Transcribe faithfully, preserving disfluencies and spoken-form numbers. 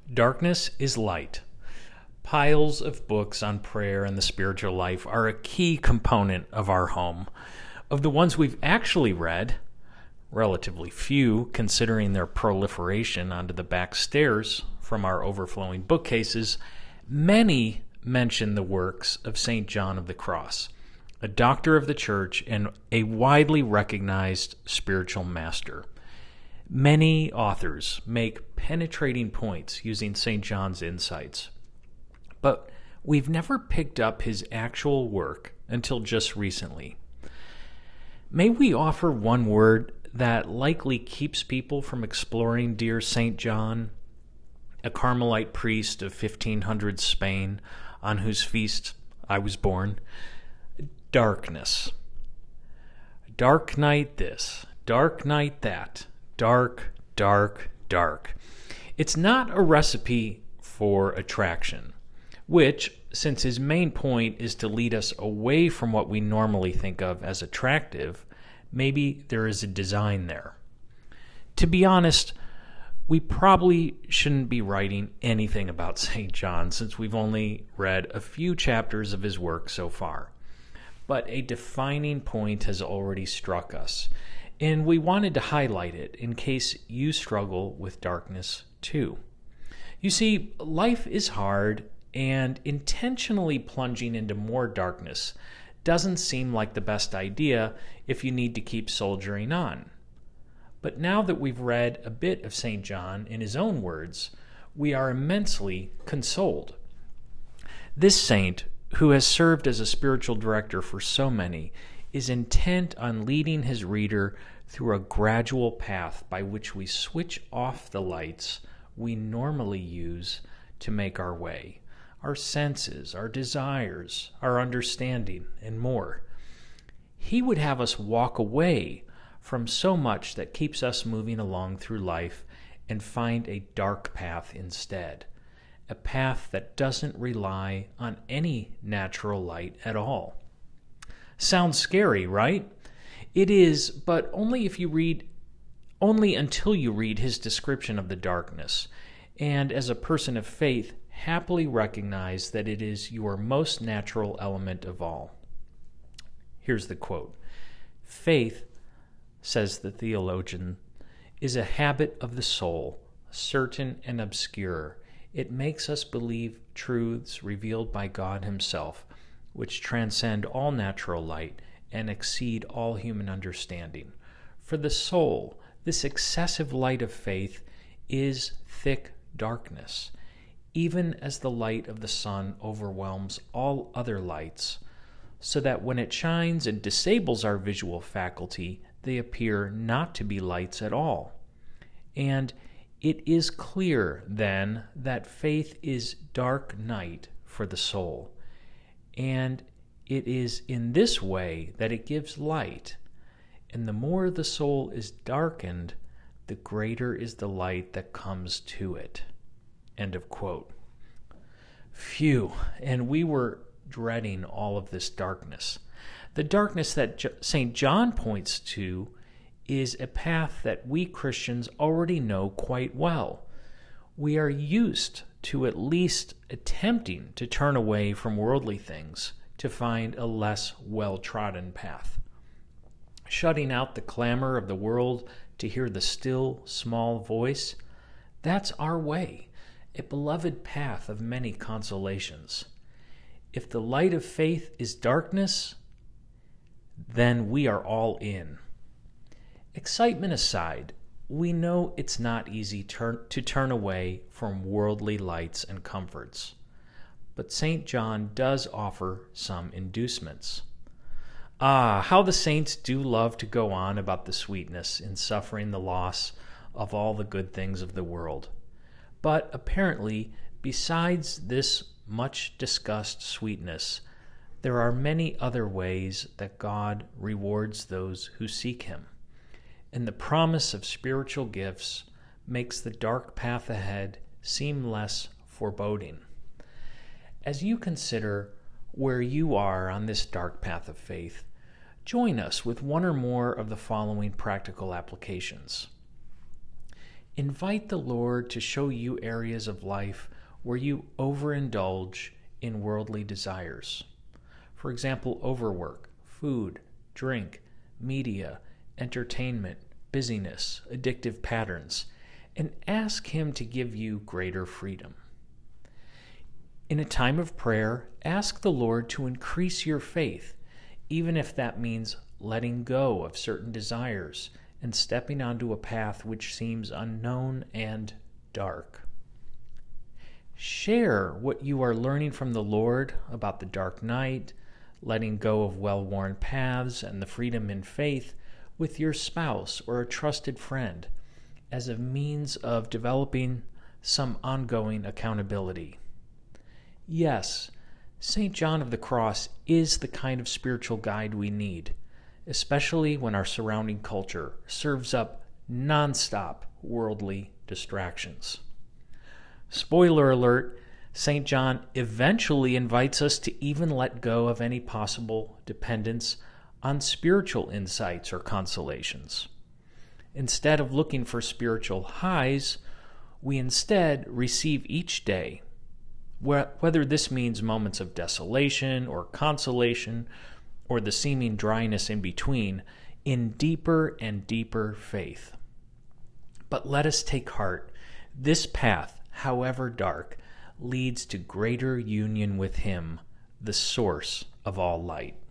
Darkness is light. Piles of books on prayer and the spiritual life are a key component of our home. Of the ones we've actually read, relatively few considering their proliferation onto the back stairs from our overflowing bookcases, many mention the works of Saint John of the Cross, a doctor of the Church and a widely recognized spiritual master. Many authors make penetrating points using Saint John's insights, but we've never picked up his actual work until just recently. May we offer one word that likely keeps people from exploring dear Saint John, a Carmelite priest of fifteen hundred Spain, on whose feast I was born? Darkness. Dark night this, dark night that, dark, dark, dark. It's not a recipe for attraction, which, since his main point is to lead us away from what we normally think of as attractive, maybe there is a design there. To be honest, we probably shouldn't be writing anything about Saint John since we've only read a few chapters of his work so far. But a defining point has already struck us, and we wanted to highlight it in case you struggle with darkness too. You see, life is hard, and intentionally plunging into more darkness doesn't seem like the best idea if you need to keep soldiering on. But now that we've read a bit of Saint John in his own words, we are immensely consoled. This saint, who has served as a spiritual director for so many, is intent on leading his reader through a gradual path by which we switch off the lights we normally use to make our way, our senses, our desires, our understanding, and more. He would have us walk away from so much that keeps us moving along through life and find a dark path instead, a path that doesn't rely on any natural light at all. Sounds scary, right? It is, but only if you read, only until you read his description of the darkness, and as a person of faith, happily recognize that it is your most natural element of all. Here's the quote. Faith, says the theologian, is a habit of the soul, certain and obscure. It makes us believe truths revealed by God himself, which transcend all natural light and exceed all human understanding. For the soul, this excessive light of faith is thick darkness, even as the light of the sun overwhelms all other lights, so that when it shines and disables our visual faculty, they appear not to be lights at all. And it is clear, then, that faith is dark night for the soul, and it is in this way that it gives light. And the more the soul is darkened, the greater is the light that comes to it. End of quote. Phew, and we were dreading all of this darkness. The darkness that Saint John points to is a path that we Christians already know quite well. We are used to at least attempting to turn away from worldly things to find a less well-trodden path. Shutting out the clamor of the world to hear the still, small voice, that's our way, a beloved path of many consolations. If the light of faith is darkness, then we are all in. Excitement aside, we know it's not easy turn, to turn away from worldly lights and comforts. But Saint John does offer some inducements. Ah, how the saints do love to go on about the sweetness in suffering the loss of all the good things of the world. But apparently, besides this much discussed sweetness, there are many other ways that God rewards those who seek him. And the promise of spiritual gifts makes the dark path ahead seem less foreboding. As you consider where you are on this dark path of faith, join us with one or more of the following practical applications. Invite the Lord to show you areas of life where you overindulge in worldly desires. For example, overwork, food, drink, media, entertainment, busyness, addictive patterns, and ask Him to give you greater freedom. In a time of prayer, ask the Lord to increase your faith, even if that means letting go of certain desires and stepping onto a path which seems unknown and dark. Share what you are learning from the Lord about the dark night, letting go of well-worn paths, and the freedom in faith with your spouse or a trusted friend as a means of developing some ongoing accountability. Yes, Saint John of the Cross is the kind of spiritual guide we need, especially when our surrounding culture serves up nonstop worldly distractions. Spoiler alert, Saint John eventually invites us to even let go of any possible dependence on spiritual insights or consolations. Instead of looking for spiritual highs, we instead receive each day, whether this means moments of desolation or consolation or the seeming dryness in between, in deeper and deeper faith. But let us take heart. This path, however dark, leads to greater union with Him, the source of all light.